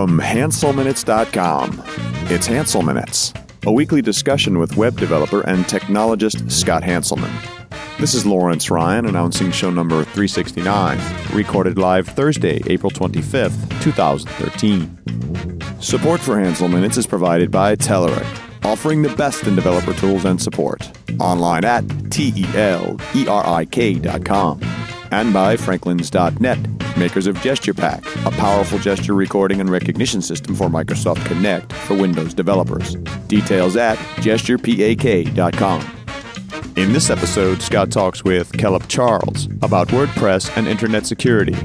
From HanselMinutes.com, it's Hansel Minutes, a weekly discussion with web developer and technologist Scott Hanselman. This is Lawrence Ryan announcing show number 369, recorded live Thursday, April 25th, 2013. Support for Hansel Minutes is provided by Telerik, offering the best in developer tools and support. Online at telerik.com. And by Franklins.net, makers of GesturePak, a powerful gesture recording and recognition system for Microsoft Connect for Windows developers. Details at gesturepak.com. In this episode, Scott talks with Kellup Charles about WordPress and internet security.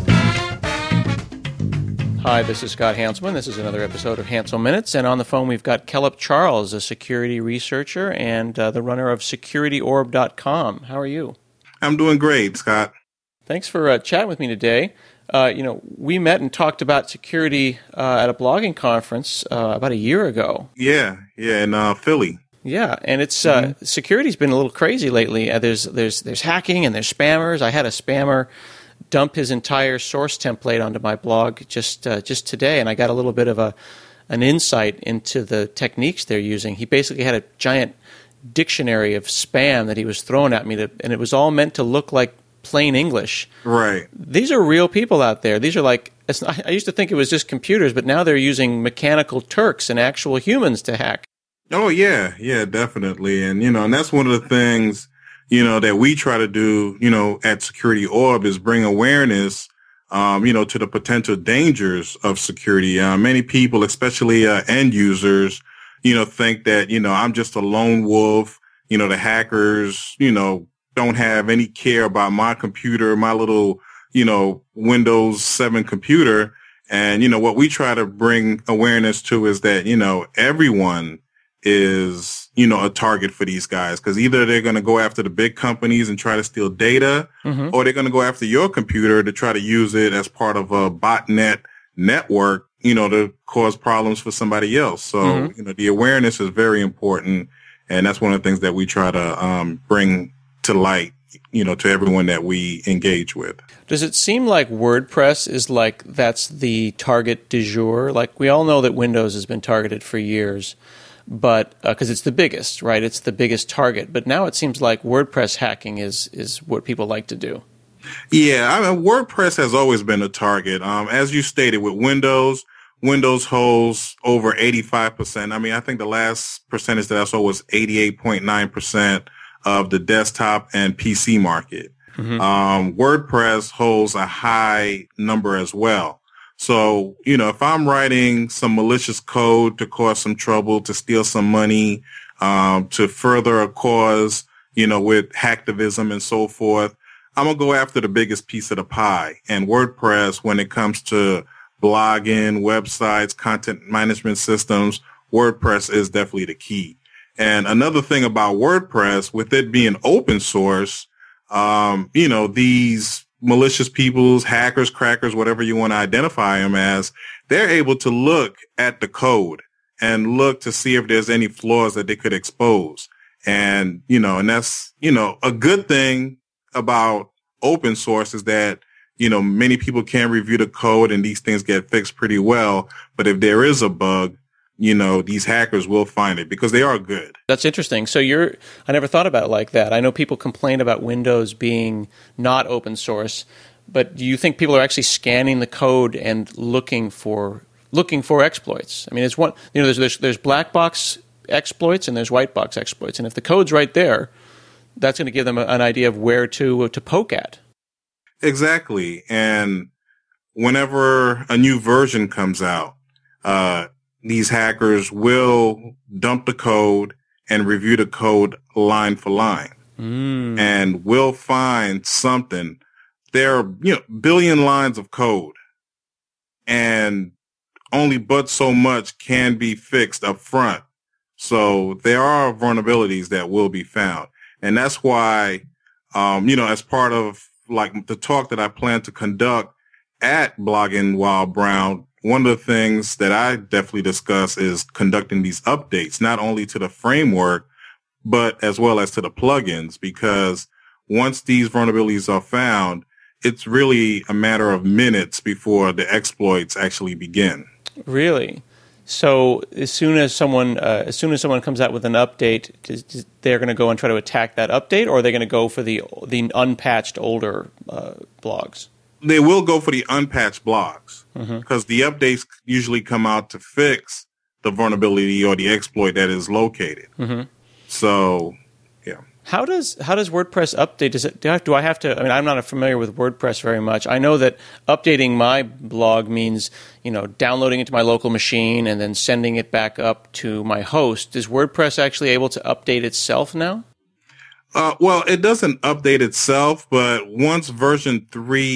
Hi, this is Scott Hanselman. This is another episode of Hansel Minutes, and on the phone we've got Kellup Charles, a security researcher and the runner of SecurityOrb.com. How are you? I'm doing great, Scott. Thanks for chatting with me today. We met and talked about security at a blogging conference about a year ago. Yeah, in Philly. Yeah, and it's security's been a little crazy lately. There's hacking and there's spammers. I had a spammer dump his entire source template onto my blog just today, and I got a little bit of an insight into the techniques they're using. He basically had a giant dictionary of spam that he was throwing at me, and it was all meant to look like plain English. Right. These are real people out there. These are like, I used to think it was just computers, but now they're using mechanical Turks and actual humans to hack. Oh, yeah, definitely. And, and that's one of the things, that we try to do, at Security Orb is bring awareness, to the potential dangers of security. Many people, especially end users, think that, I'm just a lone wolf, the hackers, don't have any care about my computer, my little, Windows 7 computer. And, what we try to bring awareness to is that, everyone is, a target for these guys, because either they're going to go after the big companies and try to steal data, or they're going to go after your computer to try to use it as part of a botnet network, to cause problems for somebody else. So, the awareness is very important. And that's one of the things that we try to bring to light, to everyone that we engage with. Does it seem like WordPress is that's the target du jour? Like, we all know that Windows has been targeted for years, but because it's the biggest, right? It's the biggest target. But now it seems like WordPress hacking is what people like to do. Yeah, WordPress has always been a target. As you stated, with Windows holds over 85%. I think the last percentage that I saw was 88.9% of the desktop and PC market. WordPress holds a high number as well. So, if I'm writing some malicious code to cause some trouble, to steal some money, to further a cause, with hacktivism and so forth, I'm going to go after the biggest piece of the pie. And WordPress, when it comes to blogging, websites, content management systems, WordPress is definitely the key. And another thing about WordPress, with it being open source, these malicious peoples, hackers, crackers, whatever you want to identify them as, they're able to look at the code and look to see if there's any flaws that they could expose. And, and that's, a good thing about open source is that, many people can review the code and these things get fixed pretty well. But if there is a bug, these hackers will find it because they are good. That's interesting. So I never thought about it like that. I know people complain about Windows being not open source, but do you think people are actually scanning the code and looking for exploits? It's one, there's black box exploits and there's white box exploits. And if the code's right there, that's going to give them an idea of where to poke at. Exactly. And whenever a new version comes out, these hackers will dump the code and review the code line for line. And will find something. There are, billion lines of code, and only but so much can be fixed up front. So there are vulnerabilities that will be found. And that's why, as part of the talk that I plan to conduct at Blogging While Brown, one of the things that I definitely discuss is conducting these updates, not only to the framework, but as well as to the plugins, because once these vulnerabilities are found, it's really a matter of minutes before the exploits actually begin. Really? So as soon as someone comes out with an update, they're going to go and try to attack that update, or are they going to go for the unpatched older blogs? They will go for the unpatched blogs because the updates usually come out to fix the vulnerability or the exploit that is located. So, yeah. How does WordPress update? Do I have to? I mean, I'm not familiar with WordPress very much. I know that updating my blog means downloading it to my local machine and then sending it back up to my host. Is WordPress actually able to update itself now? Well, it doesn't update itself, but once version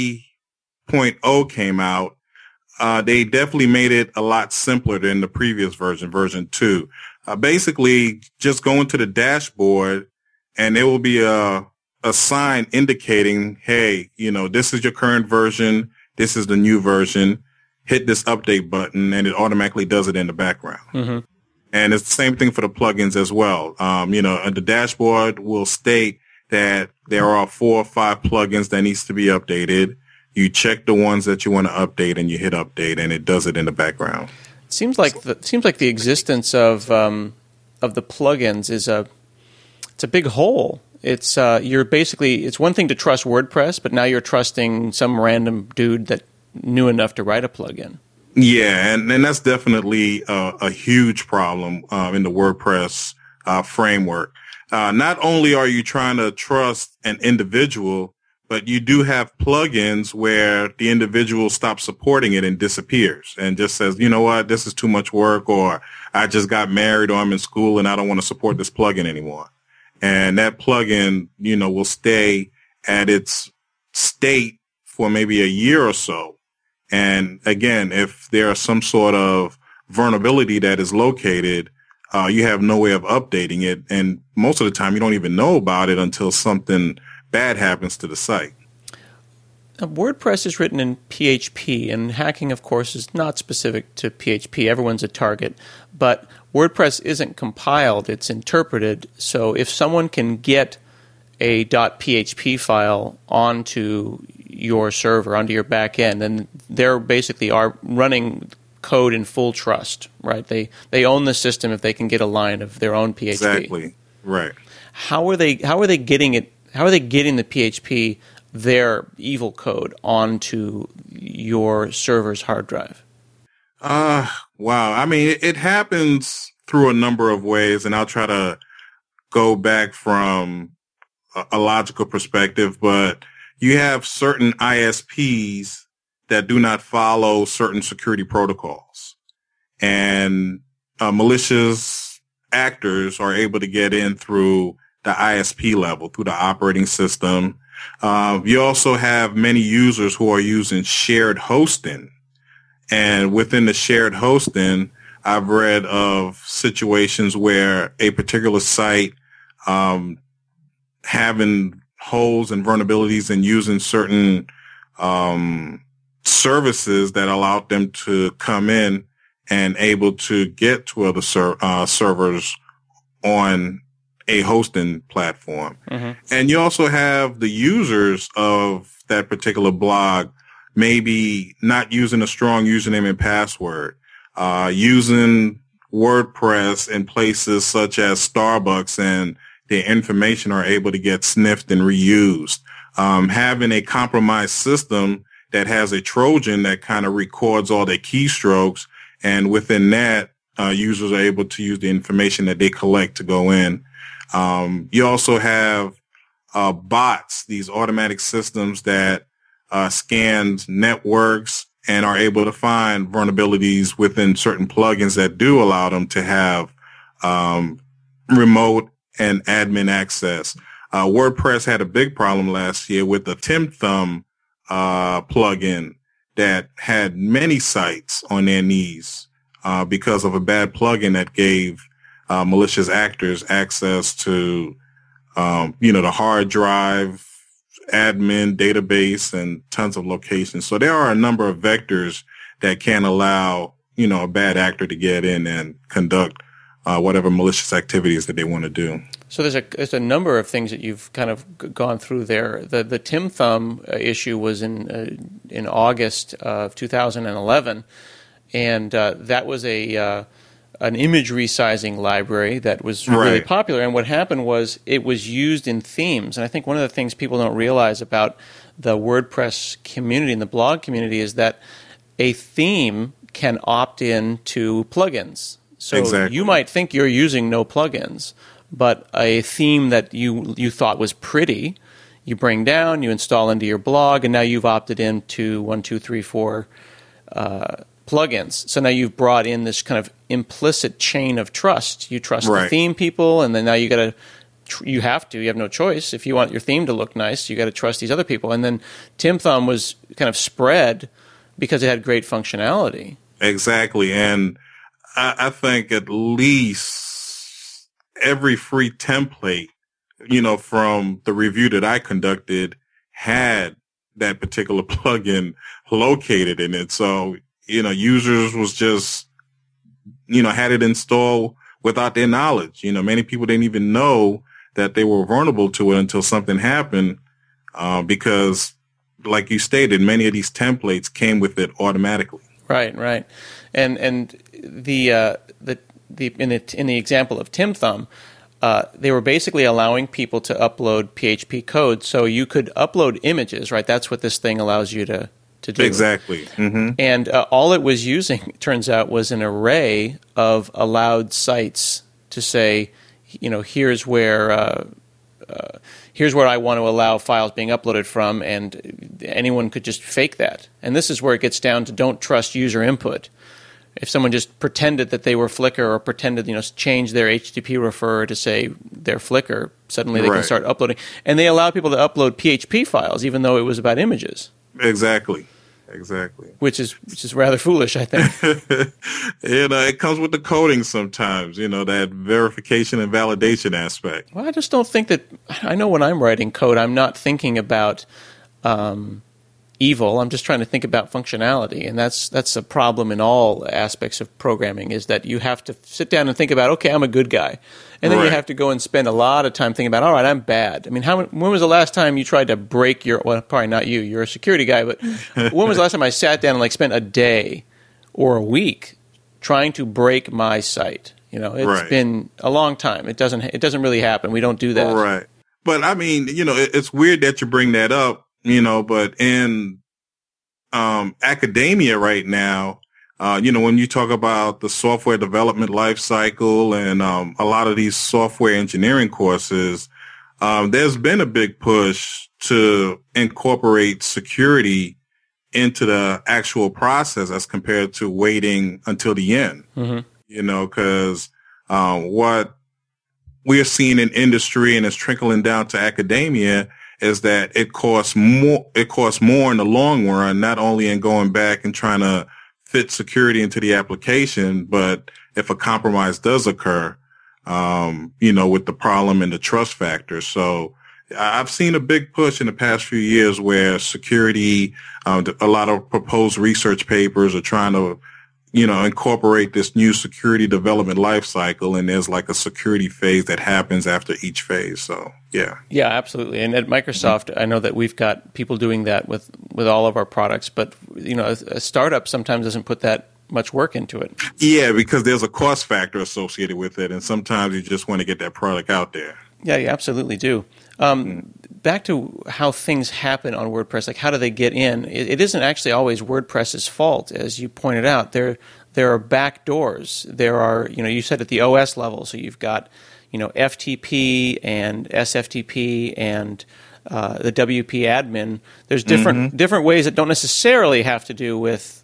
3.0 came out, they definitely made it a lot simpler than the previous version 2. Basically, just go into the dashboard, and there will be a sign indicating, hey, this is your current version, this is the new version, hit this update button, and it automatically does it in the background. And it's the same thing for the plugins as well. The dashboard will state that there are 4 or 5 plugins that needs to be updated. You check the ones that you want to update, and you hit update, and it does it in the background. It seems like the existence of the plugins is it's a big hole. It's it's one thing to trust WordPress, but now you're trusting some random dude that knew enough to write a plugin. Yeah, and that's definitely a huge problem in the WordPress framework. Not only are you trying to trust an individual, but you do have plugins where the individual stops supporting it and disappears and just says, you know what, this is too much work, or I just got married, or I'm in school and I don't want to support this plugin anymore. And that plugin, will stay at its state for maybe a year or so. And again, if there is some sort of vulnerability that is located, you have no way of updating it. And most of the time, you don't even know about it until something bad happens to the site. WordPress is written in PHP, and hacking, of course, is not specific to PHP. Everyone's a target. But WordPress isn't compiled. It's interpreted. So if someone can get a .php file onto your server, onto your back end, then they're basically are running code in full trust, right? They own the system if they can get a line of their own PHP. Exactly. Right. How are they getting it? How are they getting the PHP, their evil code, onto your server's hard drive? Wow. I mean, it happens through a number of ways, and I'll try to go back from a logical perspective, but you have certain ISPs that do not follow certain security protocols, and malicious actors are able to get in through the ISP level, through the operating system. You also have many users who are using shared hosting, and within the shared hosting, I've read of situations where a particular site having holes and vulnerabilities and using certain services that allowed them to come in and able to get to other servers on a hosting platform. And you also have the users of that particular blog maybe not using a strong username and password, using WordPress in places such as Starbucks, and their information are able to get sniffed and reused. Having a compromised system that has a Trojan that kind of records all their keystrokes, and within that, users are able to use the information that they collect to go in. You also have bots, these automatic systems that scan networks and are able to find vulnerabilities within certain plugins that do allow them to have remote and admin access. WordPress had a big problem last year with the TimThumb plugin that had many sites on their knees because of a bad plugin that gave malicious actors access to, the hard drive, admin, database, and tons of locations. So there are a number of vectors that can allow, a bad actor to get in and conduct whatever malicious activities that they want to do. So there's a number of things that you've kind of gone through there. The TimThumb issue was in August of 2011. and that was an image resizing library that was really popular. And what happened was it was used in themes. And I think one of the things people don't realize about the WordPress community and the blog community is that a theme can opt in to plugins. So you might think you're using no plugins, but a theme that you thought was pretty, you bring down, you install into your blog, and now you've opted into 1, 2, 3, 4 plugins. So now you've brought in this kind of implicit chain of trust. You trust the theme people, and then now you have no choice. If you want your theme to look nice, you got to trust these other people. And then TimThumb was kind of spread because it had great functionality. Exactly. And I think at least every free template, from the review that I conducted had that particular plugin located in it. So, users was just, had it installed without their knowledge. Many people didn't even know that they were vulnerable to it until something happened, because, like you stated, many of these templates came with it automatically. Right. And in the example of TimThumb, they were basically allowing people to upload PHP code, so you could upload images, right? That's what this thing allows you to do. Exactly. Mm-hmm. And all it was using, it turns out, was an array of allowed sites to say, here's where I want to allow files being uploaded from, and anyone could just fake that. And this is where it gets down to don't trust user input. If someone just pretended that they were Flickr or pretended, change their HTTP referrer to say they're Flickr, suddenly they can start uploading. And they allowed people to upload PHP files, even though it was about images. Exactly. Which is rather foolish, I think. It comes with the coding sometimes, that verification and validation aspect. Well, I just don't think that, I know when I'm writing code, I'm not thinking about evil. I'm just trying to think about functionality, and that's a problem in all aspects of programming, is that you have to sit down and think about, okay, I'm a good guy. And then you have to go and spend a lot of time thinking about, all right, I'm bad. I mean, when was the last time you tried to break well, probably not you, you're a security guy, but when was the last time I sat down and spent a day or a week trying to break my site? It's been a long time. It doesn't really happen. We don't do that. Right. But I mean, it's weird that you bring that up, but in academia right now, when you talk about the software development life cycle and a lot of these software engineering courses, there's been a big push to incorporate security into the actual process as compared to waiting until the end. Mm-hmm. Because what we are seeing in industry and it's trickling down to academia is that it costs more in the long run, not only in going back and trying to fit security into the application, but if a compromise does occur, with the problem and the trust factor. So I've seen a big push in the past few years where security, a lot of proposed research papers are trying to, incorporate this new security development life cycle, and there's a security phase that happens after each phase. So, yeah. Yeah, absolutely. And at Microsoft, I know that we've got people doing that with all of our products, but, a startup sometimes doesn't put that much work into it. Yeah, because there's a cost factor associated with it, and sometimes you just want to get that product out there. Yeah, you absolutely do. Back to how things happen on WordPress, how do they get in? It isn't actually always WordPress's fault, as you pointed out. There are back doors. There are, you said at the OS level, so you've got, FTP and SFTP and the WP admin. There's different ways that don't necessarily have to do with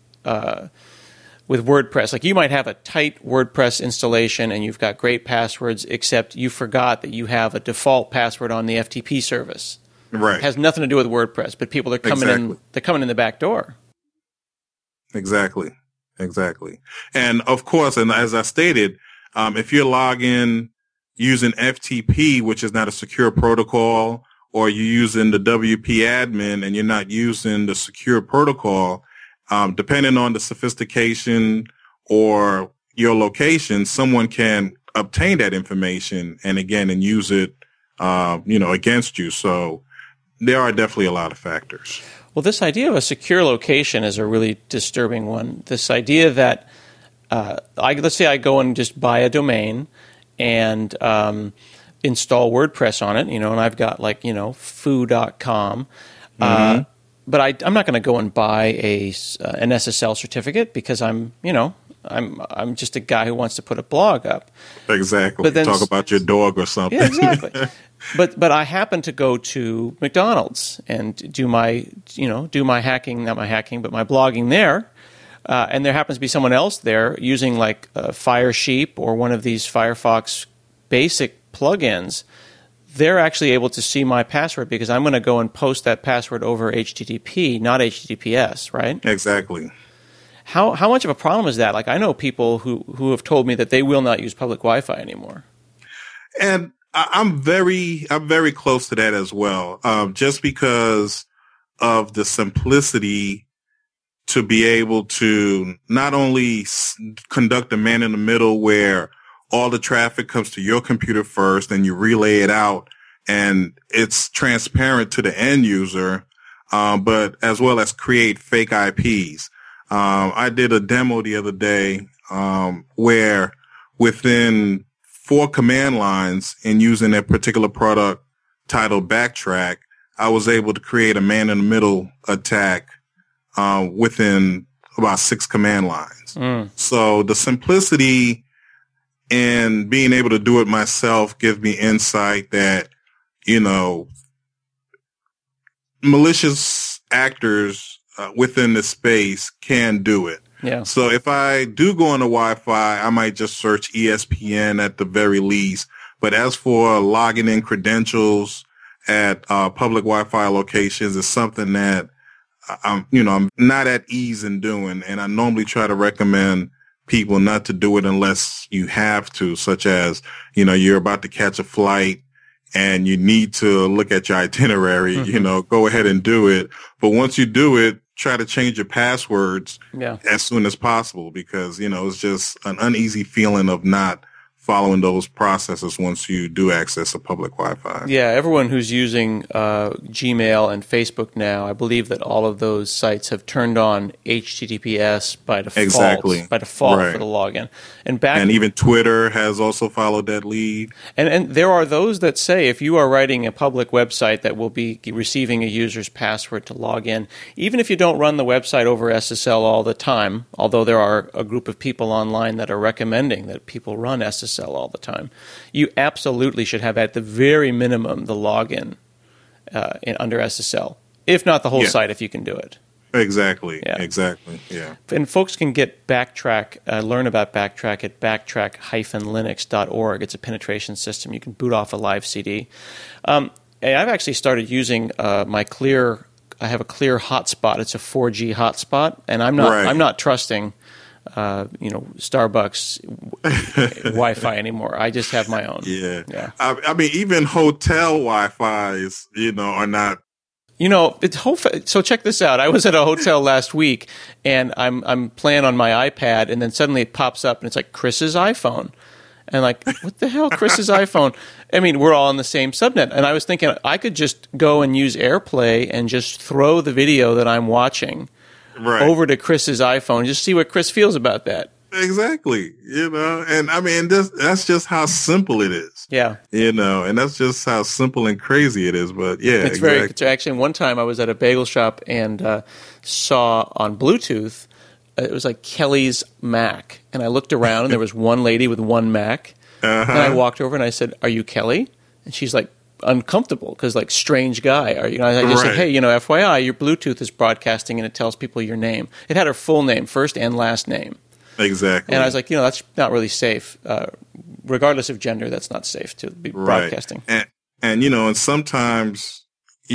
WordPress. You might have a tight WordPress installation and you've got great passwords, except you forgot that you have a default password on the FTP service. Right. It has nothing to do with WordPress, but people are coming in. They're coming in the back door. Exactly. And of course, and as I stated, if you log in using FTP, which is not a secure protocol, or you're using the WP admin and you're not using the secure protocol, depending on the sophistication or your location, someone can obtain that information and use it, against you. So there are definitely a lot of factors. Well, this idea of a secure location is a really disturbing one. This idea that, let's say I go and just buy a domain and install WordPress on it, and I've got foo.com. But I'm not going to go and buy an SSL certificate because I'm just a guy who wants to put a blog up. Exactly. But then, talk about your dog or something. Yeah, exactly. But I happen to go to McDonald's and do my hacking, not my hacking, but my blogging there. And there happens to be someone else there using Firesheep or one of these Firefox basic plugins. They're actually able to see my password because I'm going to go and post that password over HTTP, not HTTPS, right? Exactly. How much of a problem is that? I know people who have told me that they will not use public Wi-Fi anymore. And I'm very close to that as well. Just because of the simplicity to be able to not only conduct a man in the middle where all the traffic comes to your computer first and you relay it out and it's transparent to the end user, but as well as create fake IPs. I did a demo the other day, where within 4 command lines and using a particular product titled Backtrack, I was able to create a man in the middle attack, within about 6 command lines. So the simplicity and being able to do it myself gives me insight that, malicious actors within the space can do it. Yeah. So if I do go on the Wi-Fi, I might just search ESPN at the very least. But as for logging in credentials at public Wi-Fi locations, it's something that I'm not at ease in doing. And I normally try to recommend people not to do it unless you have to, such as, you're about to catch a flight and you need to look at your itinerary, go ahead and do it. But once you do it, try to change your passwords as soon as possible because, it's just an uneasy feeling of not following those processes once you do access a public Wi-Fi. Yeah, everyone who's using Gmail and Facebook now, I believe that all of those sites have turned on HTTPS by default. Exactly. By default right. for the login. And even Twitter has also followed that lead. And there are those that say if you are writing a public website that will be receiving a user's password to log in, even if you don't run the website over SSL all the time, although there are a group of people online that are recommending that people run SSL all the time, you absolutely should have at the very minimum the login under SSL, if not the whole site, if you can do it. Exactly. Yeah. Exactly. Yeah. And folks can get Backtrack, learn about Backtrack at backtrack-linux.org. It's a penetration system. You can boot off a live CD. I've actually started using my Clear. I have a Clear hotspot. It's a 4G hotspot, and I'm not trusting Starbucks Wi-Fi anymore. I just have my own. Yeah. I mean, even hotel Wi-Fi's, are not. So check this out. I was at a hotel last week, and I'm playing on my iPad, and then suddenly it pops up, and it's like Chris's iPhone. And what the hell, Chris's iPhone? I mean, we're all on the same subnet. And I was thinking I could just go and use AirPlay and just throw the video that I'm watching over to Chris's iPhone and just see what Chris feels about that. Exactly. And I mean, that's just how simple it is. Yeah. And that's just how simple and crazy it is. But yeah, it's actually, one time I was at a bagel shop and saw on Bluetooth, it was like Kelly's Mac. And I looked around and there was one lady with one Mac. And I walked over and I said, "Are you Kelly?" And she's like, uncomfortable because strange guy. I just said, "Hey, FYI, your Bluetooth is broadcasting and it tells people your name." It had her full name, first and last name. Exactly. And I was like, that's not really safe. Regardless of gender, that's not safe to be broadcasting. And and sometimes,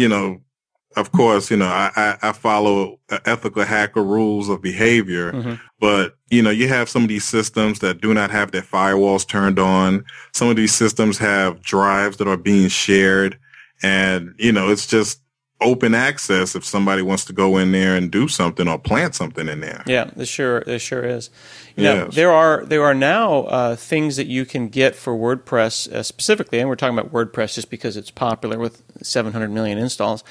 of course, I follow ethical hacker rules of behavior, but, you have some of these systems that do not have their firewalls turned on. Some of these systems have drives that are being shared, and, it's just open access if somebody wants to go in there and do something or plant something in there. Yeah, there sure is. There are now things that you can get for WordPress specifically, and we're talking about WordPress just because it's popular with 700 million installs.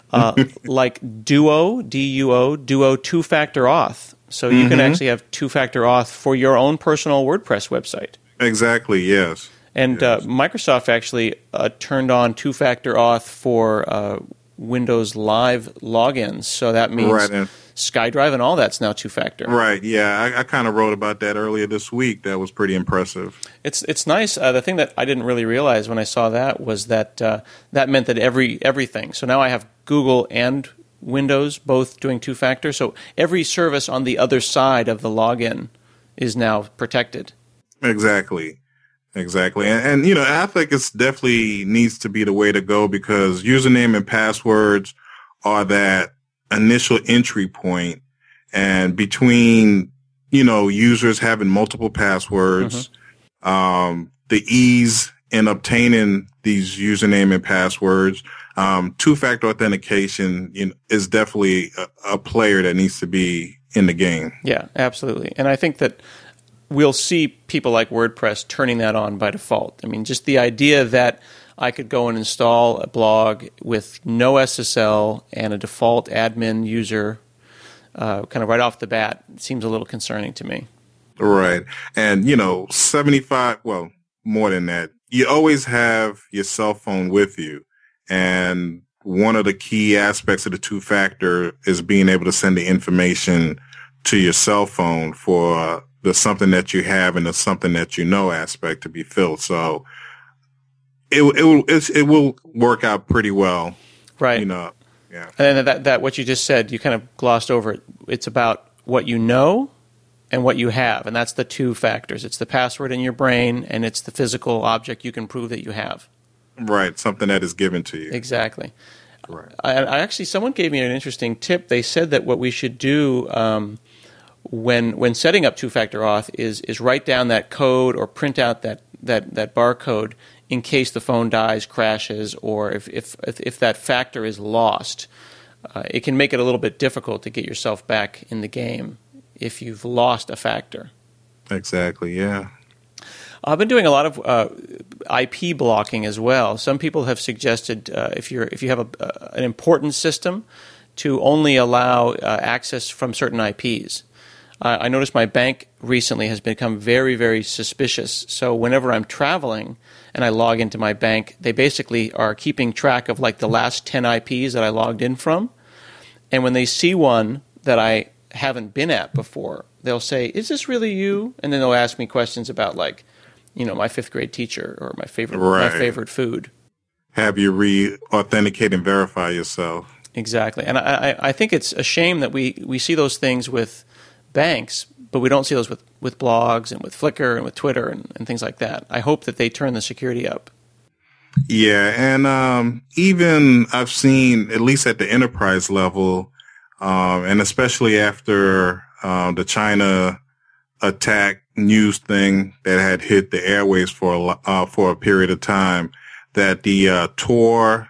like Duo, D-U-O, Duo two-factor auth. So you can actually have two-factor auth for your own personal WordPress website. Exactly, yes. And Microsoft actually turned on two-factor auth for Windows Live logins. So that means SkyDrive and all that's now two-factor. Right, yeah. I kind of wrote about that earlier this week. That was pretty impressive. It's nice. The thing that I didn't really realize when I saw that was that that meant that everything. So now I have Google and Windows both doing two-factor. So every service on the other side of the login is now protected. Exactly. And you know, I think it's definitely needs to be the way to go because username and passwords are that initial entry point, and between, you know, users having multiple passwords, the ease in obtaining these username and passwords, two-factor authentication, you know, is definitely a player that needs to be in the game. Yeah, absolutely. And I think that we'll see people like WordPress turning that on by default. I mean, just the idea that I could go and install a blog with no SSL and a default admin user kind of right off the bat seems a little concerning to me. Right. And, you know, more than that, you always have your cell phone with you. And one of the key aspects of the two-factor is being able to send the information to your cell phone for the something that you have and the something that you know aspect to be filled. So it will work out pretty well. Right. You know, yeah. And that what you just said, you kind of glossed over it. It's about what you know and what you have. And that's the two factors. It's the password in your brain and it's the physical object you can prove that you have. Right. Something that is given to you. Exactly. Right. I actually, someone gave me an interesting tip. They said that what we should do when setting up two-factor auth is write down that code or print out that barcode in case the phone dies, crashes, or if that factor is lost. It can make it a little bit difficult to get yourself back in the game if you've lost a factor. Exactly, yeah. I've been doing a lot of IP blocking as well. Some people have suggested if you have an important system to only allow access from certain IPs. I noticed my bank recently has become very, very suspicious. So whenever I'm traveling and I log into my bank, they basically are keeping track of like the last 10 IPs that I logged in from. And when they see one that I haven't been at before, they'll say, "Is this really you?" And then they'll ask me questions about like, you know, my fifth grade teacher or my favorite food. Have you re-authenticate and verify yourself. Exactly. And I think it's a shame that we see those things with banks, but we don't see those with blogs and with Flickr and with Twitter and things like that. I hope that they turn the security up. Yeah, and even I've seen, at least at the enterprise level, and especially after the China attack news thing that had hit the airwaves for a period of time, that the Tor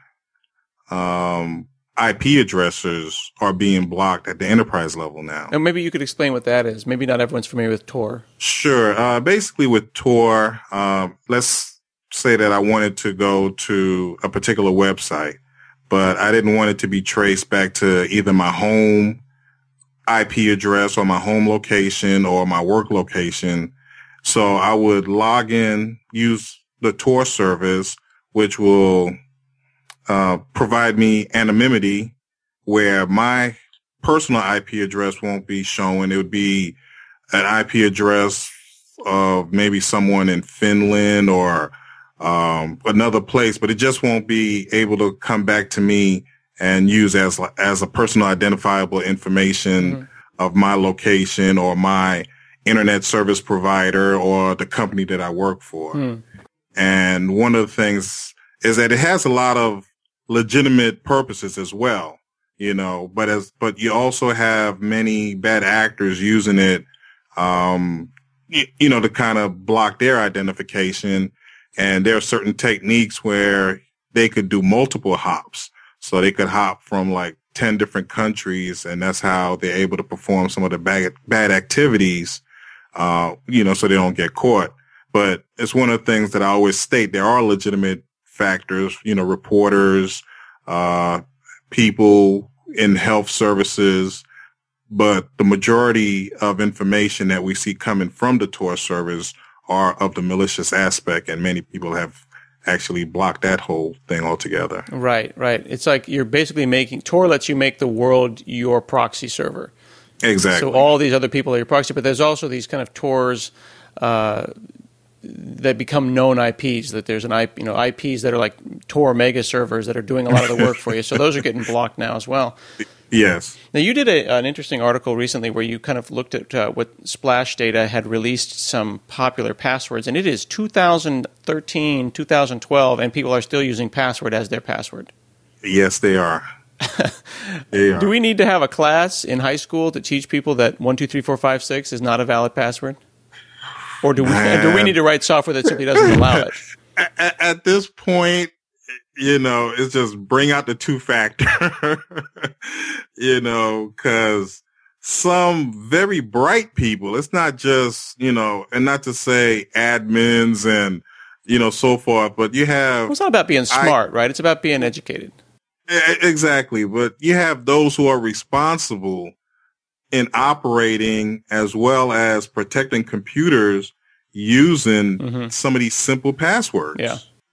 IP addressers are being blocked at the enterprise level now. And maybe you could explain what that is. Maybe not everyone's familiar with Tor. Sure. Basically with Tor, let's say that I wanted to go to a particular website, but I didn't want it to be traced back to either my home IP address or my home location or my work location. So I would log in, use the Tor service, which will provide me anonymity where my personal IP address won't be shown. It would be an IP address of maybe someone in Finland or another place, but it just won't be able to come back to me and use as a personal identifiable information of my location or my internet service provider or the company that I work for. And one of the things is that it has a lot of legitimate purposes as well, you know, but you also have many bad actors using it, you know, to kind of block their identification. And there are certain techniques where they could do multiple hops. So they could hop from like 10 different countries, and that's how they're able to perform some of the bad activities, you know, so they don't get caught. But it's one of the things that I always state. There are legitimate factors, you know, reporters, people in health services, but the majority of information that we see coming from the Tor servers are of the malicious aspect, and many people have actually blocked that whole thing altogether. Right. It's like you're basically Tor lets you make the world your proxy server. Exactly. So all these other people are your proxy, but there's also these kind of Tors that become known IPs. That there's IPs that are like Tor mega servers that are doing a lot of the work for you. So those are getting blocked now as well. Yes. Now you did an interesting article recently where you kind of looked at what Splash Data had released some popular passwords, and it is 2013, 2012, and people are still using password as their password. Yes, they are. Do we need to have a class in high school to teach people that 1234566 is not a valid password? Or do we need to write software that simply doesn't allow it? At this point, it's just bring out the two-factor, because some very bright people, it's not just, and not to say admins and, so forth, but you have... Well, it's not about being smart, right? It's about being educated. Exactly. But you have those who are responsible in operating as well as protecting computers using some of these simple passwords.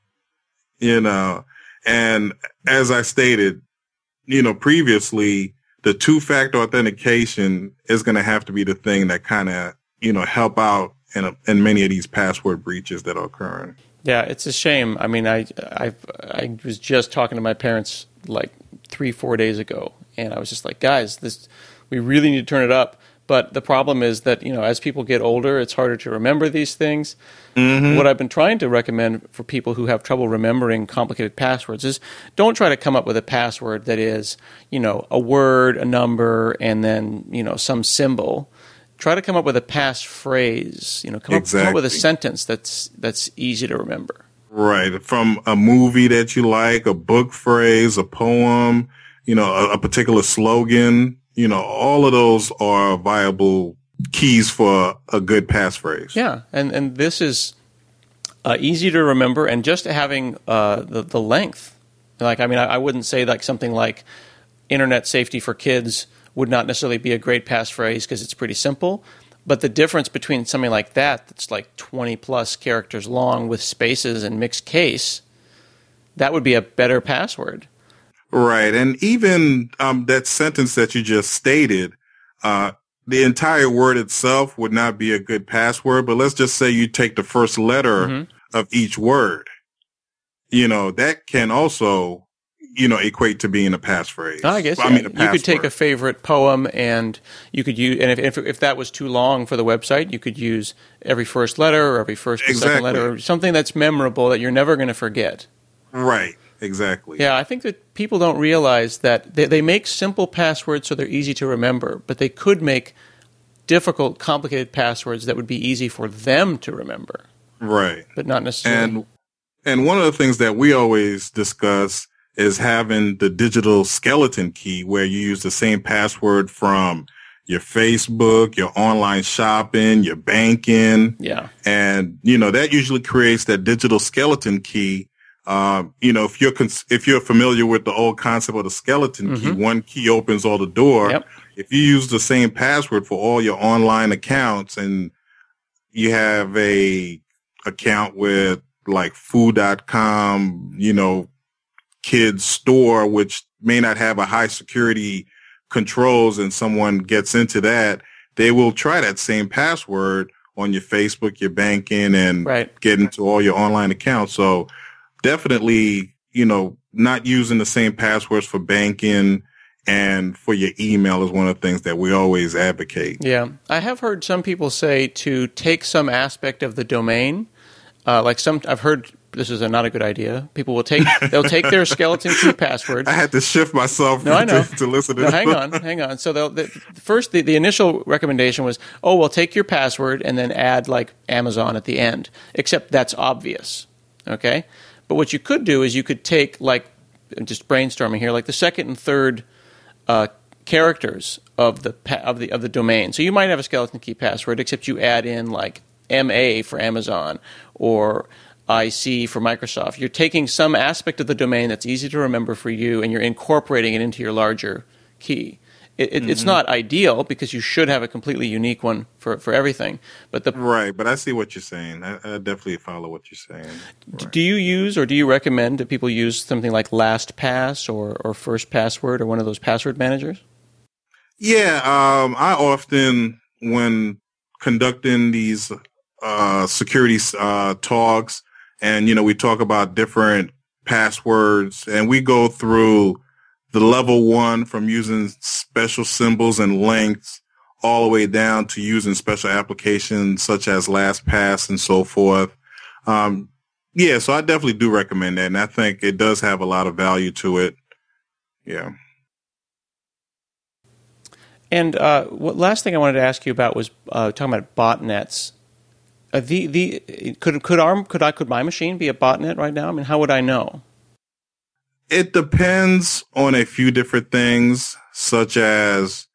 Yeah. And as I stated, previously, the two-factor authentication is going to have to be the thing that kind of, help out in many of these password breaches that are occurring. Yeah, it's a shame. I mean, I was just talking to my parents like 3-4 days ago, and I was just like, guys, we really need to turn it up. But the problem is that, as people get older, it's harder to remember these things. What I've been trying to recommend for people who have trouble remembering complicated passwords is don't try to come up with a password that is, a word, a number, and then, some symbol. Try to come up with a passphrase. Come up with a sentence that's easy to remember. Right. From a movie that you like, a book phrase, a poem, a particular slogan. All of those are viable keys for a good passphrase. Yeah, and this is easy to remember, and just having the length. Like, I mean, I wouldn't say like something like Internet Safety for Kids would not necessarily be a great passphrase because it's pretty simple. But the difference between something like that's like 20-plus characters long with spaces and mixed case, that would be a better password. Right. And even that sentence that you just stated, the entire word itself would not be a good password. But let's just say you take the first letter of each word. That can also, equate to being a passphrase. I guess you could take a favorite poem and you could use, and if that was too long for the website, you could use every first letter or every first or second letter, or something that's memorable that you're never going to forget. Right. Exactly. Yeah, I think that people don't realize that they make simple passwords so they're easy to remember, but they could make difficult, complicated passwords that would be easy for them to remember. Right. But not necessarily. And one of the things that we always discuss is having the digital skeleton key, where you use the same password from your Facebook, your online shopping, your banking. Yeah. And, that usually creates that digital skeleton key. If you're familiar with the old concept of the skeleton key, one key opens all the door. Yep. If you use the same password for all your online accounts and you have a account with like food.com, kids store, which may not have a high security controls, and someone gets into that, they will try that same password on your Facebook, your banking, and get into all your online accounts. So definitely, not using the same passwords for banking and for your email is one of the things that we always advocate. Yeah. I have heard some people say to take some aspect of the domain. I've heard this is not a good idea. People they'll take their skeleton key password. I had to shift myself to listen to this. Hang on. So the initial recommendation was, take your password and then add like Amazon at the end, except that's obvious. Okay. But what you could do is you could take, like, just brainstorming here, like the second and third characters of the domain. So you might have a skeleton key password, except you add in like MA for Amazon or IC for Microsoft. You're taking some aspect of the domain that's easy to remember for you, and you're incorporating it into your larger key. It's not ideal because you should have a completely unique one for everything. But right, but I see what you're saying. I definitely follow what you're saying. Right. Do you use or do you recommend that people use something like LastPass or First Password or one of those password managers? Yeah, I often, when conducting these security talks, and we talk about different passwords, and we go through the level 1 from using special symbols and lengths all the way down to using special applications such as LastPass and so forth. Yeah, so I definitely do recommend that, and I think it does have a lot of value to it. Yeah. And last thing I wanted to ask you about was talking about botnets. Could my machine be a botnet right now? I mean, how would I know? It depends on a few different things, such as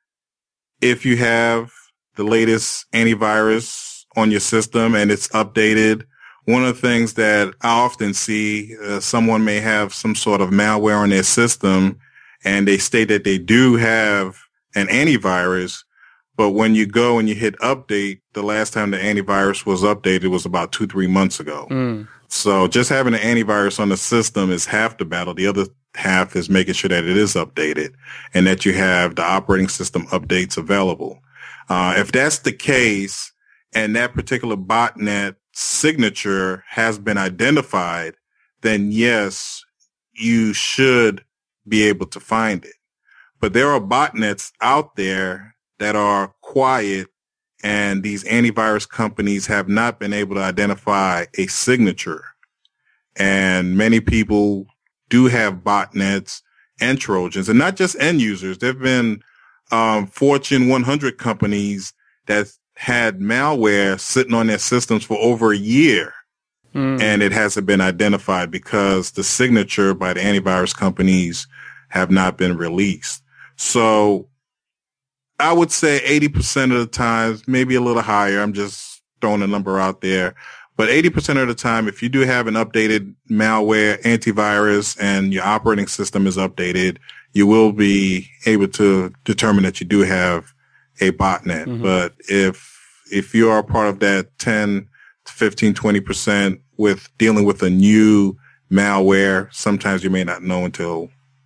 if you have the latest antivirus on your system and it's updated. One of the things that I often see, someone may have some sort of malware on their system, and they state that they do have an antivirus, but when you go and you hit update, the last time the antivirus was updated was about 2-3 months ago. So just having an antivirus on the system is half the battle. The other half is making sure that it is updated and that you have the operating system updates available. If that's the case and that particular botnet signature has been identified, then yes, you should be able to find it. But there are botnets out there that are quiet, and these antivirus companies have not been able to identify a signature. And many people do have botnets and Trojans, and not just end users. There have been Fortune 100 companies that had malware sitting on their systems for over a year, and it hasn't been identified because the signature by the antivirus companies have not been released. So I would say 80% of the times, maybe a little higher. I'm just throwing a number out there. But 80% of the time, if you do have an updated malware antivirus and your operating system is updated, you will be able to determine that you do have a botnet. But if you are part of that 10 to 15, 20% with dealing with a new malware, sometimes you may not know until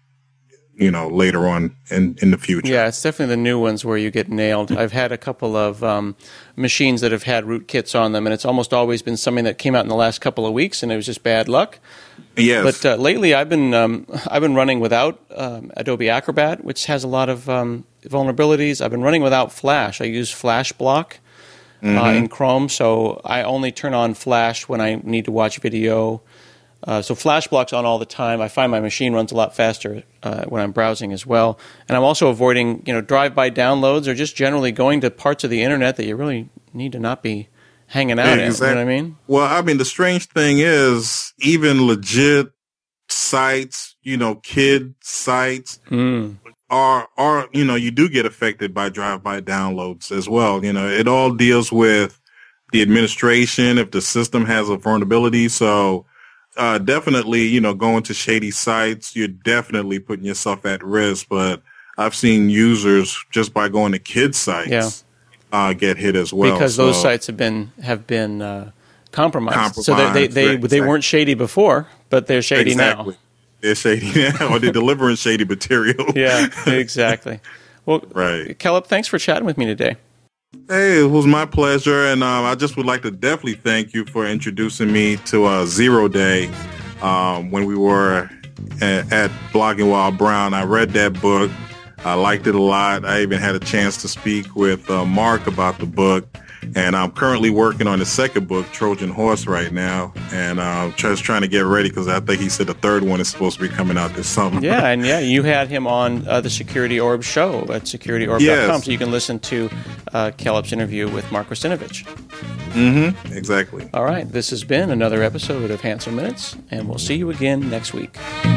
later on in the future. Yeah, it's definitely the new ones where you get nailed. I've had a couple of machines that have had rootkits on them, and it's almost always been something that came out in the last couple of weeks, and it was just bad luck. Yes. But lately, I've been running without Adobe Acrobat, which has a lot of vulnerabilities. I've been running without Flash. I use FlashBlock in Chrome, so I only turn on Flash when I need to watch video. So FlashBlock's on all the time. I find my machine runs a lot faster when I'm browsing as well. And I'm also avoiding, drive-by downloads or just generally going to parts of the internet that you really need to not be hanging out in. You know what I mean? Well, I mean, the strange thing is even legit sites, kid sites are you do get affected by drive-by downloads as well. It all deals with the administration, if the system has a vulnerability. So definitely, going to shady sites, you're definitely putting yourself at risk. But I've seen users just by going to kids sites get hit as well because those sites have been compromised. So they weren't shady before, but they're shady now. They're shady now, or they're delivering shady material. Yeah, exactly. Well, right. Caleb, thanks for chatting with me today. Hey, it was my pleasure, and I just would like to definitely thank you for introducing me to Zero Day when we were at Blogging While Brown. I read that book. I liked it a lot. I even had a chance to speak with Mark about the book, and I'm currently working on the second book, Trojan Horse, right now, and just trying to get ready because I think he said the third one is supposed to be coming out this summer. Yeah, and you had him on the Security Orb show at securityorb.com, yes. So you can listen to Caleb's interview with Mark Russinovich. Exactly. All right, this has been another episode of Hansel Minutes, and we'll see you again next week.